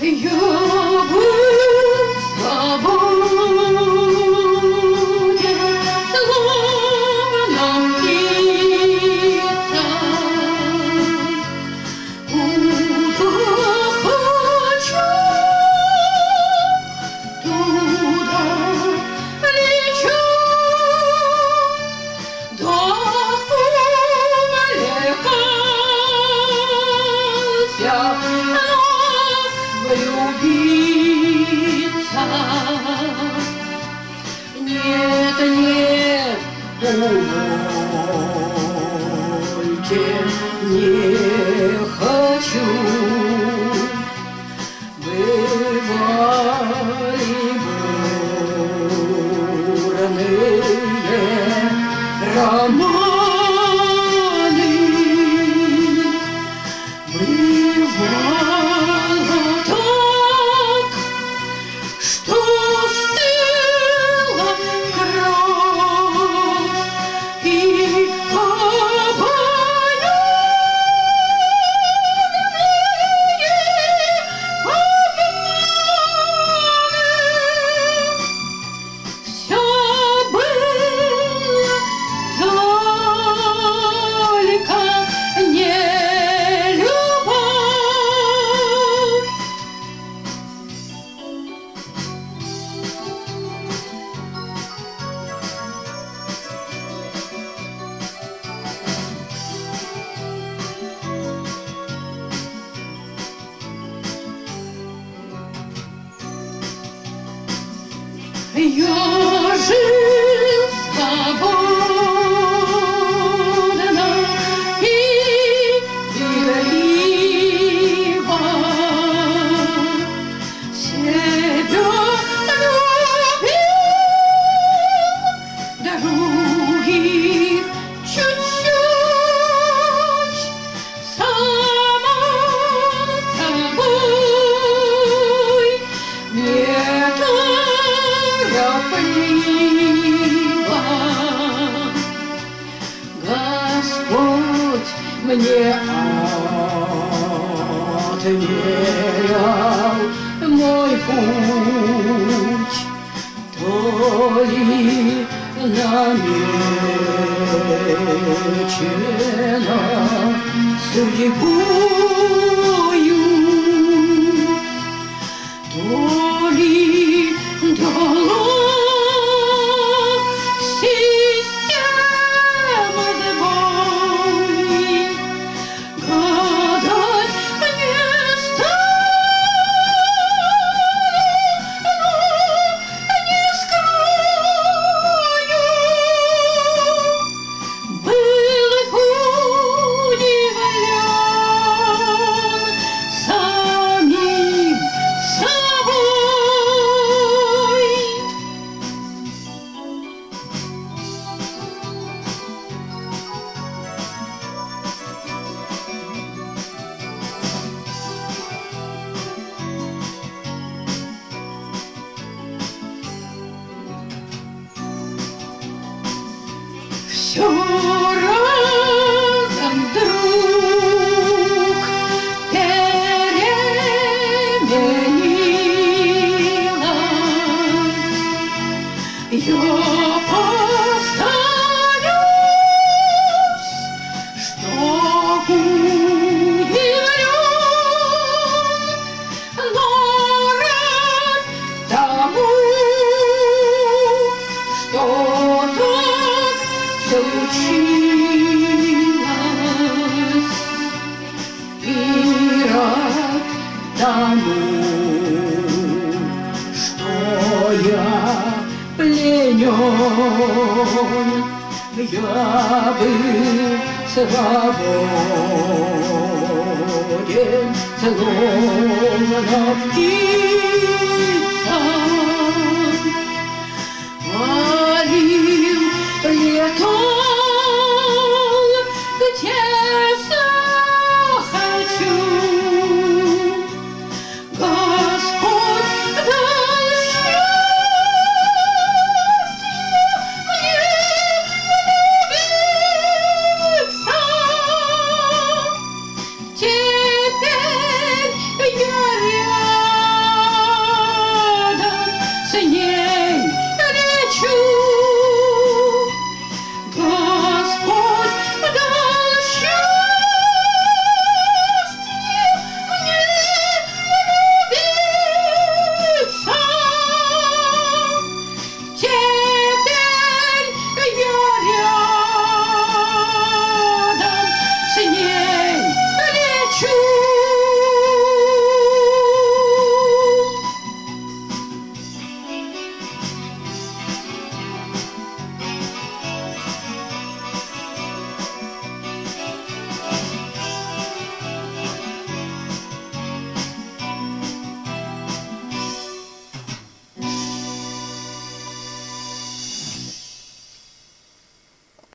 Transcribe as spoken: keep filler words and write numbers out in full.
Я был свободен, словно птица. Куда хочу, туда лечу. Дух увлекался, влюбиться. Нет, нет, увольте, не хочу. Бывали бурные романы, бывало так, что стыла кровь и все было только не любовь. Я жил свободно и игриво, себя любил, других чуть-чуть, само собой, неторопливо. Господь мне отмерял мой путь, то ли намечено судьбою, то ли дала система сбой. Гадать не стану, но не скрою, был удивлен самим собой. Все разом вдруг переменилось. Я повторюсь, что удивлен, но рад тому, что так случилось, и рад тому, что я пленен. Я был свободен, словно птица.